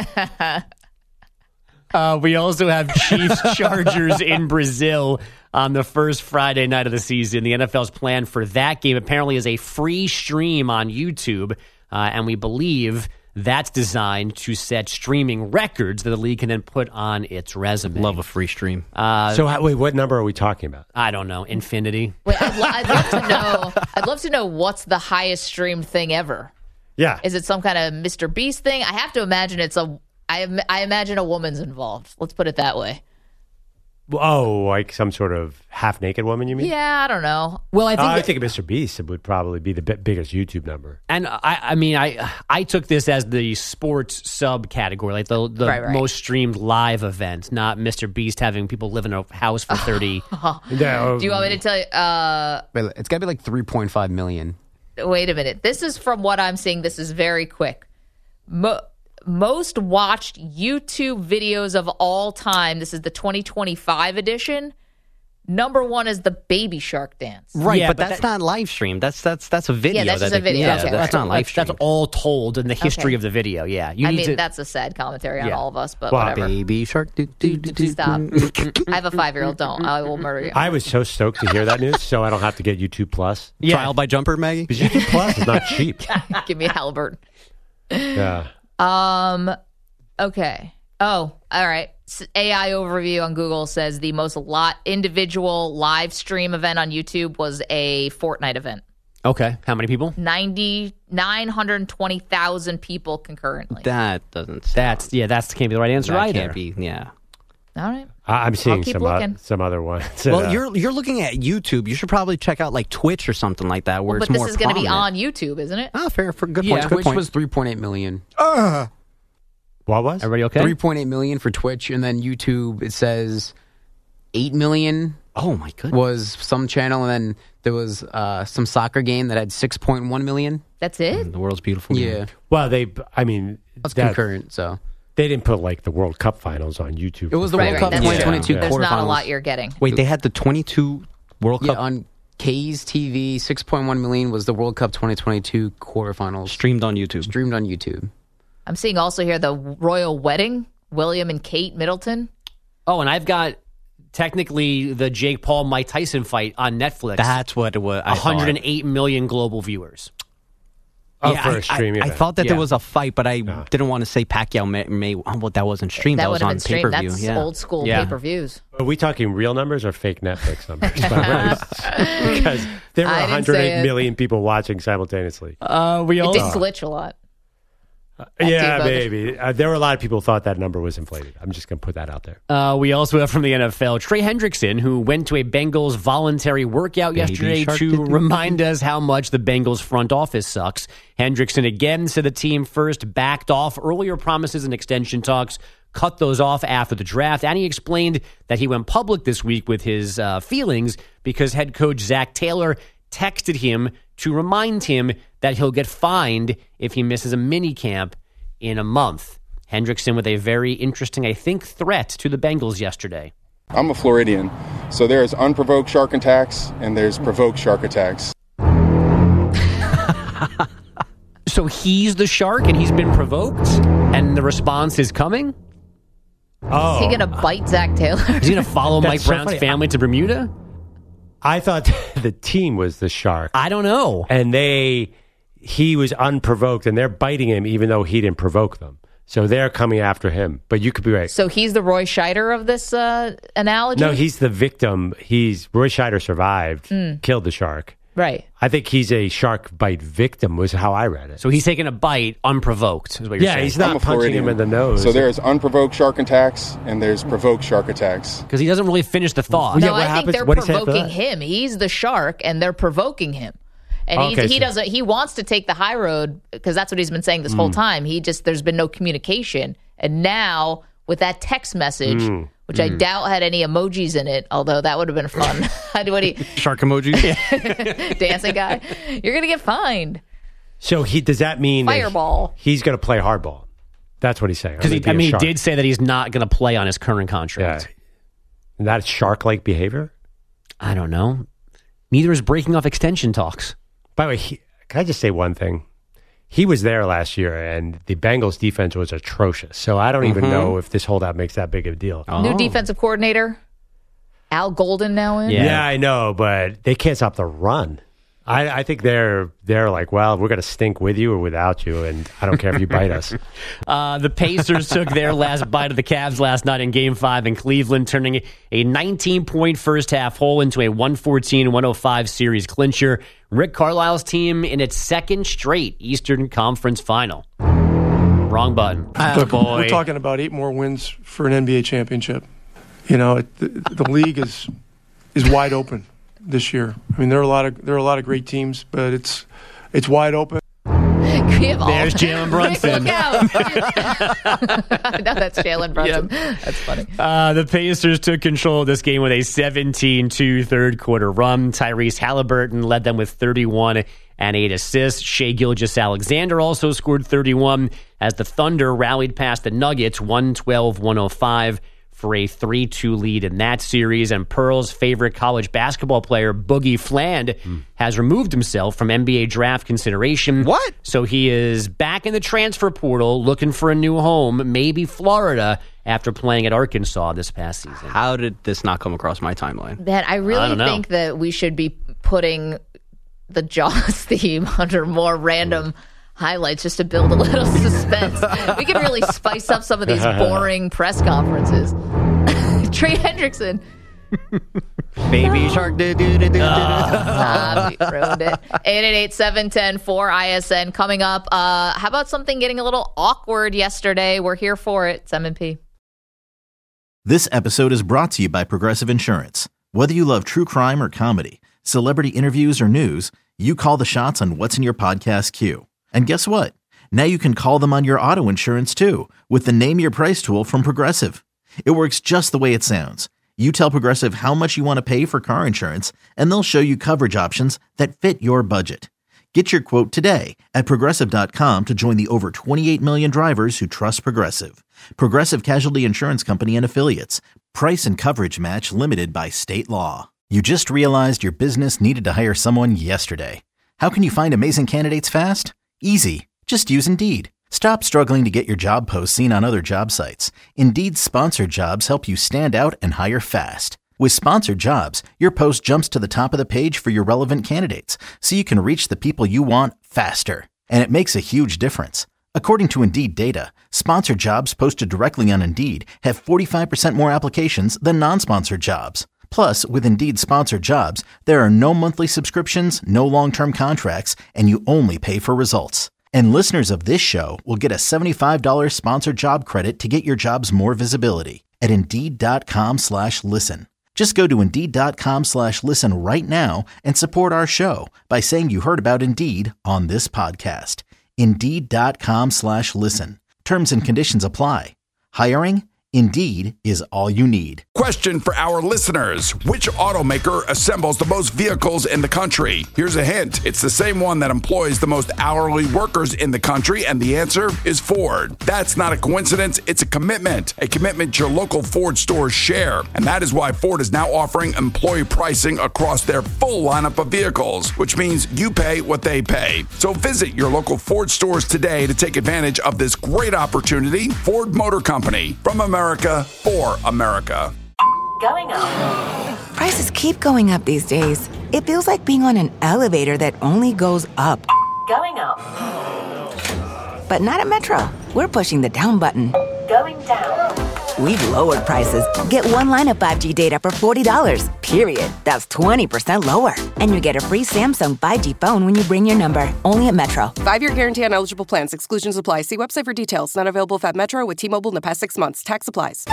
We also have Chiefs-Chargers in Brazil on the first Friday night of the season. The NFL's plan for that game apparently is a free stream on YouTube, and we believe that's designed to set streaming records that the league can then put on its resume.
Love a free stream.
Wait, what number are we talking about?
I don't know. Infinity.
Wait, I'd love to know. I'd love to know what's the highest streamed thing ever.
Yeah.
Is it some kind of Mr. Beast thing? I have to imagine I imagine a woman's involved. Let's put it that way.
Oh, like some sort of half-naked woman, you mean?
Yeah, I don't know.
Well,
I think Mr. Beast would probably be the biggest YouTube number.
And I took this as the sports subcategory, like the
right.
most streamed live event, not Mr. Beast having people live in a house for 30.
No. Do you want me to tell you?
It's got to be like 3.5 million.
Wait a minute. This is from what I'm seeing. This is very quick. Most watched YouTube videos of all time. This is the 2025 edition. Number 1 is the Baby Shark dance.
Right, yeah, but that's not live stream. That's a video.
Yeah, that's just a video.
Yeah,
okay,
that's not live stream.
That's all told in the history of the video. Yeah,
that's a sad commentary on all of us, but whatever.
Baby Shark.
Stop. I have a 5-year-old. Don't. I will murder you.
I was so stoked to hear that news, so I don't have to get YouTube Plus.
Yeah. Trial by Jumper, Maggie?
Because YouTube Plus is not cheap.
Give me a Halliburton.
Yeah.
Okay. Oh, all right. AI overview on Google says the most individual live stream event on YouTube was a Fortnite event.
Okay. How many people?
920,000 people concurrently.
That doesn't
sound... That can't be the right answer either.
Can't be, yeah.
All right.
I'm seeing some other ones.
Well, you're looking at YouTube. You should probably check out like Twitch or something like that where it's more
But this is going to be on YouTube, isn't it?
Oh, fair. For good point.
Twitch was 3.8 million.
What was?
Everybody okay?
3.8 million for Twitch, and then YouTube, it says 8 million.
Oh, my goodness.
Was some channel, and then there was some soccer game that had 6.1 million.
That's it?
The world's beautiful game.
Yeah.
Well, that's
concurrent, so...
They didn't put like the World Cup finals on YouTube.
It was the World Cup 2022 quarterfinals.
There's not a lot you're getting.
Wait, they had the 22 World Cup?
on K's TV, 6.1 million was the World Cup 2022 quarterfinals.
Streamed on YouTube.
I'm seeing also here the royal wedding, William and Kate Middleton.
Oh, and I've got technically the Jake Paul Mike Tyson fight on Netflix.
That's what it was.
108 million global viewers.
For a stream event.
I thought that there was a fight, but I didn't want to say Pacquiao may that wasn't streamed. That was on pay-per-view.
That's old school pay-per-views.
Are we talking real numbers or fake Netflix numbers? Because there were 108 million people watching simultaneously.
It did glitch a lot.
Yeah, maybe. There were a lot of people who thought that number was inflated. I'm just going to put that out there.
We also have from the NFL, Trey Hendrickson, who went to a Bengals voluntary workout yesterday to remind us how much the Bengals front office sucks. Hendrickson again said the team first backed off earlier promises and extension talks, cut those off after the draft, and he explained that he went public this week with his feelings because head coach Zach Taylor texted him to remind him that he'll get fined if he misses a mini camp in a month. Hendrickson with a very interesting, I think, threat to the Bengals yesterday.
I'm a Floridian, so there's unprovoked shark attacks and there's provoked shark attacks.
So he's the shark and he's been provoked and the response is coming?
Is he going to bite Zach Taylor?
Is he going to follow Mike Brown's family to Bermuda?
I thought the team was the shark.
I don't know.
And he was unprovoked, and they're biting him even though he didn't provoke them. So they're coming after him. But you could be right.
So he's the Roy Scheider of this analogy?
No, he's the victim. Roy Scheider survived, killed the shark.
Right.
I think he's a shark bite victim was how I read it.
So he's taking a bite unprovoked is what you're saying.
Yeah, he's not punching him in the nose.
So there's unprovoked shark attacks and there's provoked shark attacks.
Because he doesn't really finish the thought.
No, I think they're provoking him. He's the shark and they're provoking him. And he wants to take the high road because that's what he's been saying this whole time. There's been no communication. And now with that text message, which I doubt had any emojis in it, although that would have been fun.
Shark emojis?
Dancing guy. You're going to get fined.
So does that mean
Fireball.
He's going to play hardball? That's what he's saying.
Because he did say that he's not going to play on his current contract.
Yeah. And that's shark-like behavior?
I don't know. Neither is breaking off extension talks.
By the way, can I just say one thing? He was there last year, and the Bengals' defense was atrocious. So I don't even know if this holdout makes that big of a deal.
New defensive coordinator, Al Golden now in?
Yeah, I know, but they can't stop the run. I think they're like, well, we're going to stink with you or without you, and I don't care if you bite us.
The Pacers took their last bite of the Cavs last night in Game 5 in Cleveland, turning a 19-point first-half hole into a 114-105 series clincher. Rick Carlisle's team in its second straight Eastern Conference final. Wrong button. Boy.
We're talking about 8 more wins for an NBA championship. You know, the league is wide open this year. I mean, there are a lot of great teams, but it's wide open.
There's Jalen Brunson.
Look out. No, that's Jalen Brunson. Yep. That's funny.
The Pacers took control of this game with a 17-2 third-quarter run. Tyrese Halliburton led them with 31 and 8 assists. Shai Gilgeous-Alexander also scored 31 as the Thunder rallied past the Nuggets 112-105 for a 3-2 lead in that series. And Pearl's favorite college basketball player, Boogie Fland, has removed himself from NBA draft consideration.
What?
So he is back in the transfer portal looking for a new home, maybe Florida, after playing at Arkansas this past season.
How did this not come across my timeline?
That I really think that we should be putting the Jaws theme under more random highlights just to build a little suspense. We can really spice up some of these boring press conferences. Trey Hendrickson.
Baby shark.
We ruined it. 888-710-4ISN coming up. How about something getting a little awkward yesterday? We're here for it. It's M&P.
This episode is brought to you by Progressive Insurance. Whether you love true crime or comedy, celebrity interviews or news, you call the shots on what's in your podcast queue. And guess what? Now you can call them on your auto insurance too with the Name Your Price tool from Progressive. It works just the way it sounds. You tell Progressive how much you want to pay for car insurance, and they'll show you coverage options that fit your budget. Get your quote today at Progressive.com to join the over 28 million drivers who trust Progressive. Progressive Casualty Insurance Company and Affiliates. Price and coverage match limited by state law. You just realized your business needed to hire someone yesterday. How can you find amazing candidates fast? Easy. Just use Indeed. Stop struggling to get your job posts seen on other job sites. Indeed's sponsored jobs help you stand out and hire fast. With sponsored jobs, your post jumps to the top of the page for your relevant candidates, so you can reach the people you want faster. And it makes a huge difference. According to Indeed data, sponsored jobs posted directly on Indeed have 45% more applications than non-sponsored jobs. Plus, with Indeed sponsored jobs, there are no monthly subscriptions, no long-term contracts, and you only pay for results. And listeners of this show will get a $75 sponsored job credit to get your jobs more visibility at Indeed.com/listen. Just go to Indeed.com/listen right now and support our show by saying you heard about Indeed on this podcast. Indeed.com/listen. Terms and conditions apply. Hiring? Indeed is all you need.
Question for our listeners. Which automaker assembles the most vehicles in the country? Here's a hint. It's the same one that employs the most hourly workers in the country, and the answer is Ford. That's not a coincidence. It's a commitment your local Ford stores share. And that is why Ford is now offering employee pricing across their full lineup of vehicles, which means you pay what they pay. So visit your local Ford stores today to take advantage of this great opportunity. Ford Motor Company, from America for America.
Going up.
Prices keep going up these days. It feels like being on an elevator that only goes up.
Going up.
But not at Metro. We're pushing the down button.
Going down.
We've lowered prices. Get one line of 5G data for $40, period. That's 20% lower. And you get a free Samsung 5G phone when you bring your number. Only at Metro.
5-year guarantee on eligible plans. Exclusions apply. See website for details. Not available at Metro with T-Mobile in the past 6 months. Tax applies.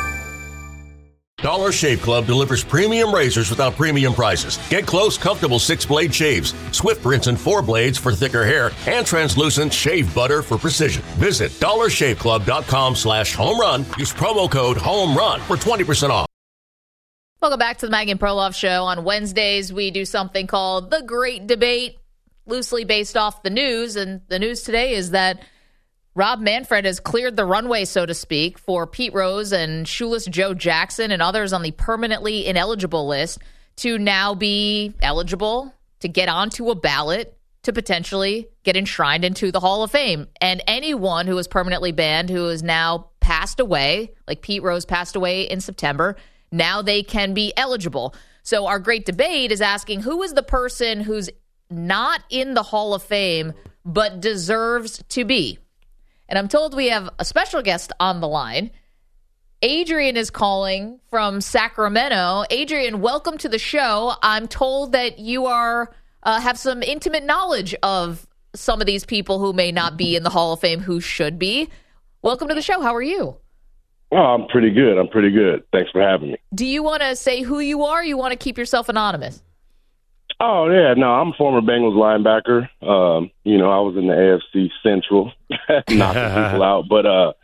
Dollar Shave Club delivers premium razors without premium prices. Get close, comfortable 6-blade shaves, swift rinse and 4 blades for thicker hair, and translucent shave butter for precision. Visit dollarshaveclub.com/homerun. Use promo code HOMERUN for 20% off.
Welcome back to the Maggie and Perloff Show. On Wednesdays, we do something called The Great Debate, loosely based off the news. And the news today is that Rob Manfred has cleared the runway, so to speak, for Pete Rose and shoeless Joe Jackson and others on the permanently ineligible list to now be eligible to get onto a ballot to potentially get enshrined into the Hall of Fame. And anyone who is permanently banned who has now passed away, like Pete Rose passed away in September, now they can be eligible. So our great debate is asking, who is the person who's not in the Hall of Fame but deserves to be? And I'm told we have a special guest on the line. Adrian is calling from Sacramento. Adrian, welcome to the show. I'm told that you are have some intimate knowledge of some of these people who may not be in the Hall of Fame who should be. Welcome to the show. How are you?
Oh, I'm pretty good. Thanks for having me.
Do you want to say who you are, or you want to keep yourself anonymous?
Oh, yeah. No, I'm a former Bengals linebacker. I was in the AFC Central, knocking people out. But,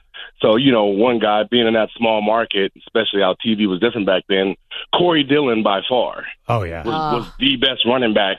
one guy being in that small market, especially how TV was different back then, Corey Dillon by far.
Oh, yeah.
Was the best running back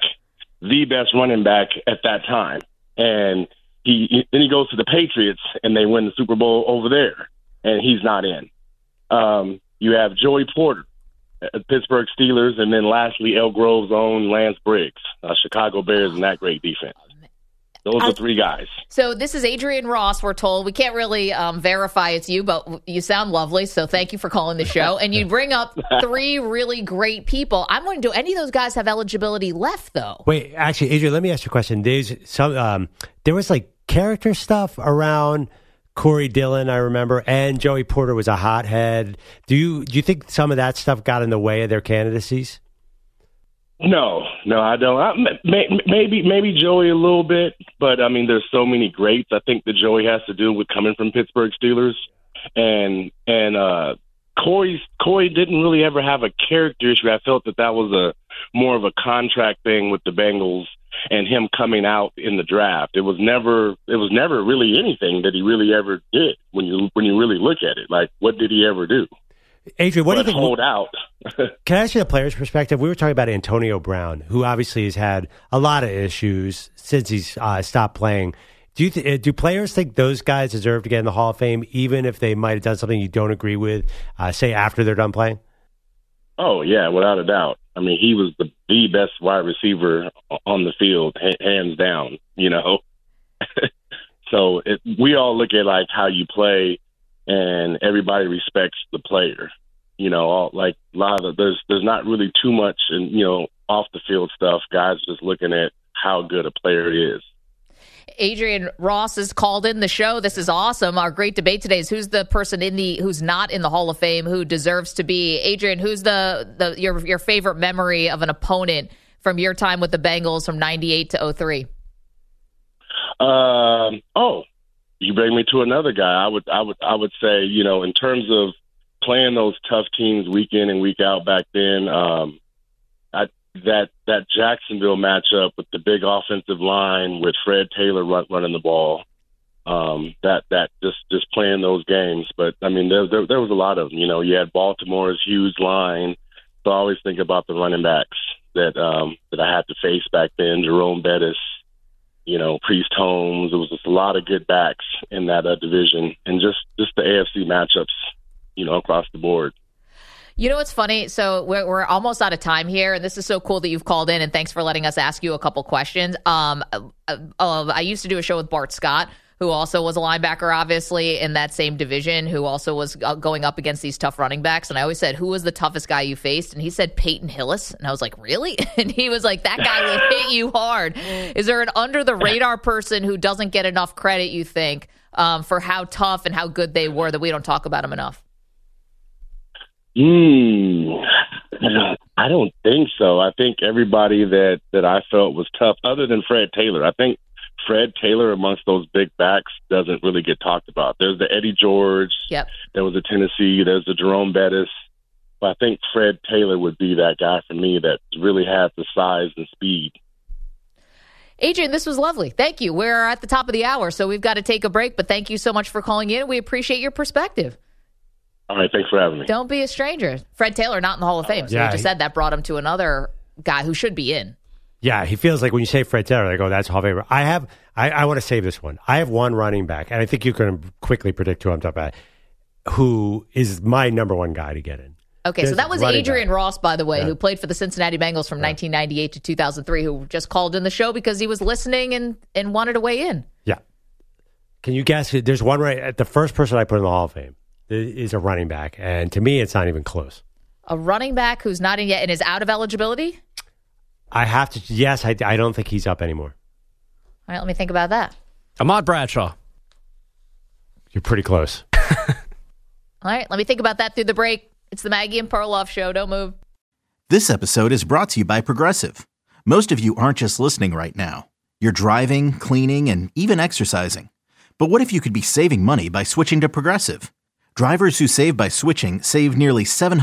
at that time. And then he goes to the Patriots, and they win the Super Bowl over there, and he's not in. You have Joey Porter, Pittsburgh Steelers, and then lastly, Elk Grove's own Lance Briggs, Chicago Bears, and that great defense. Those are three guys.
So this is Adrian Ross, we're told. We can't really verify it's you, but you sound lovely, so thank you for calling the show. And you bring up three really great people. I'm wondering, do any of those guys have eligibility left, though?
Wait, actually, Adrian, let me ask you a question. There's some, there was like character stuff around Corey Dillon, I remember, and Joey Porter was a hothead. Do you think some of that stuff got in the way of their candidacies?
No, I don't. Maybe Joey a little bit, but I mean, there's so many greats. I think that Joey has to do with coming from Pittsburgh Steelers, and Corey didn't really ever have a character issue. I felt that was more of a contract thing with the Bengals and him coming out in the draft. It was never really anything that he really ever did when you really look at it. Like, what did he ever do?
Adrian, what do you think?
Hold out.
Can I ask you a player's perspective? We were talking about Antonio Brown, who obviously has had a lot of issues since he's stopped playing. Do players think those guys deserve to get in the Hall of Fame, even if they might have done something you don't agree with, say after they're done playing?
Oh yeah, without a doubt. I mean, he was the best wide receiver on the field, hands down. So we all look at like how you play, and everybody respects the player. There's not really too much, off the field stuff. Guys just looking at how good a player is.
Adrian Ross has called in the show. This is awesome. Our great debate today is who's the person who's not in the Hall of Fame who deserves to be. Adrian, who's your favorite memory of an opponent from your time with the Bengals from 98 to 03?
You bring me to another guy. I would say, in terms of playing those tough teams week in and week out back then, that Jacksonville matchup with the big offensive line with Fred Taylor running the ball, that just playing those games. But I mean, there was a lot of them. You had Baltimore's huge line. So I always think about the running backs that I had to face back then. Jerome Bettis, Priest Holmes. There was just a lot of good backs in that division, and just the AFC matchups, across the board.
You know what's funny? So we're almost out of time here, and this is so cool that you've called in, and thanks for letting us ask you a couple questions. I used to do a show with Bart Scott, who also was a linebacker, obviously, in that same division, who also was going up against these tough running backs. And I always said, who was the toughest guy you faced? And he said Peyton Hillis. And I was like, really? And he was like, that guy will hit you hard. Is there an under-the-radar person who doesn't get enough credit, you think, for how tough and how good they were that we don't talk about them enough?
I don't think so. I think everybody that I felt was tough, other than Fred Taylor. I think Fred Taylor amongst those big backs doesn't really get talked about. There's the Eddie George.
Yep.
There was the Tennessee. There's the Jerome Bettis. But I think Fred Taylor would be that guy for me that really had the size and speed.
Adrian, this was lovely. Thank you. We're at the top of the hour, so we've got to take a break. But thank you so much for calling in. We appreciate your perspective.
All right, thanks for having me.
Don't be a stranger. Fred Taylor, not in the Hall of Fame. So you just said that brought him to another guy who should be in.
Yeah, he feels like when you say Fred Taylor, I go, that's Hall of Famer. I want to save this one. I have one running back, and I think you can quickly predict who I'm talking about, who is my number one guy to get in.
Okay, so that was Adrian Ross, by the way, who played for the Cincinnati Bengals from 1998 to 2003, who just called in the show because he was listening and wanted to weigh in.
Yeah. Can you guess? There's one the first person I put in the Hall of Fame is a running back, and to me, it's not even close.
A running back who's not in yet and is out of eligibility?
I have to, yes, I don't think he's up anymore.
All right, let me think about that.
Ahmad Bradshaw.
You're pretty close.
All right, let me think about that through the break. It's the Maggie and Perloff Show. Don't move.
This episode is brought to you by Progressive. Most of you aren't just listening right now. You're driving, cleaning, and even exercising. But what if you could be saving money by switching to Progressive? Drivers who save by switching save nearly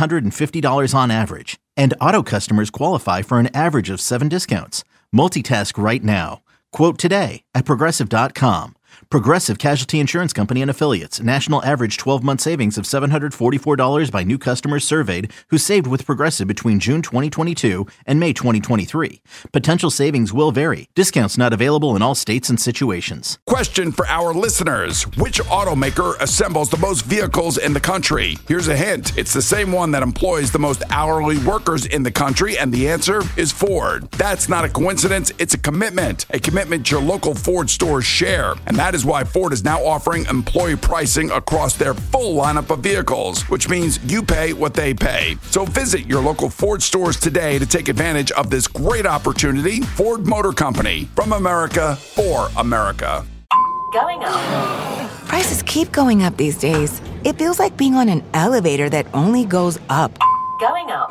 $750 on average. And auto customers qualify for an average of 7 discounts. Multitask right now. Quote today at Progressive.com. Progressive Casualty Insurance Company and Affiliates. National average 12-month savings of $744 by new customers surveyed who saved with Progressive between June 2022 and May 2023. Potential savings will vary. Discounts not available in all states and situations.
Question for our listeners. Which automaker assembles the most vehicles in the country? Here's a hint. It's the same one that employs the most hourly workers in the country, and the answer is Ford. That's not a coincidence. It's a commitment your local Ford stores share. And that is why Ford is now offering employee pricing across their full lineup of vehicles, which means you pay what they pay. So visit your local Ford stores today to take advantage of this great opportunity. Ford Motor Company, from America for America.
Going up.
Prices keep going up these days. It feels like being on an elevator that only goes up.
Going up.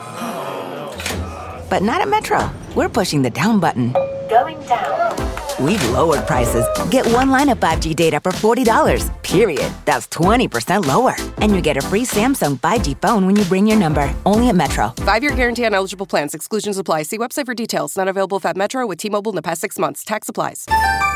But not at Metro. We're pushing the down button.
Going down.
We've lowered prices. Get one line of 5G data for $40, period. That's 20% lower. And you get a free Samsung 5G phone when you bring your number. Only at Metro.
5-year guarantee on eligible plans. Exclusions apply. See website for details. Not available at Metro with T-Mobile in the past 6 months. Tax applies.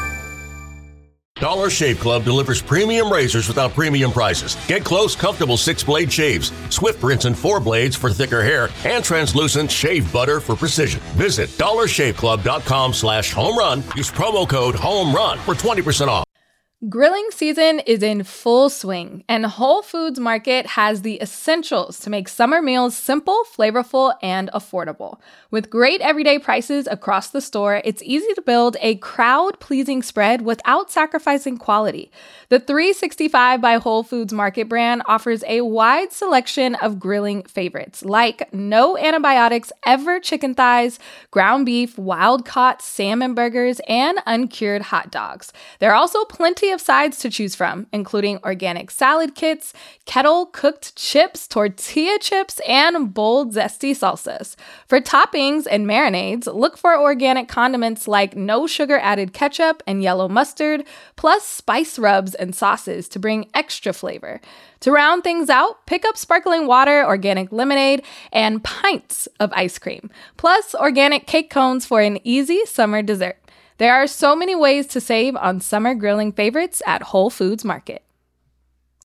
Dollar Shave Club delivers premium razors without premium prices. Get close, comfortable 6-blade shaves, swift rinse and 4 blades for thicker hair, and translucent shave butter for precision. Visit dollarshaveclub.com/homerun. Use promo code HOMERUN for 20% off.
Grilling season is in full swing, and Whole Foods Market has the essentials to make summer meals simple, flavorful, and affordable. With great everyday prices across the store, it's easy to build a crowd-pleasing spread without sacrificing quality. The 365 by Whole Foods Market brand offers a wide selection of grilling favorites, like no antibiotics ever chicken thighs, ground beef, wild-caught salmon burgers, and uncured hot dogs. There are also plenty plenty of sides to choose from, including organic salad kits, kettle-cooked chips, tortilla chips, and bold, zesty salsas. For toppings and marinades, look for organic condiments like no-sugar-added ketchup and yellow mustard, plus spice rubs and sauces to bring extra flavor. To round things out, pick up sparkling water, organic lemonade, and pints of ice cream, plus organic cake cones for an easy summer dessert. There are so many ways to save on summer grilling favorites at Whole Foods Market.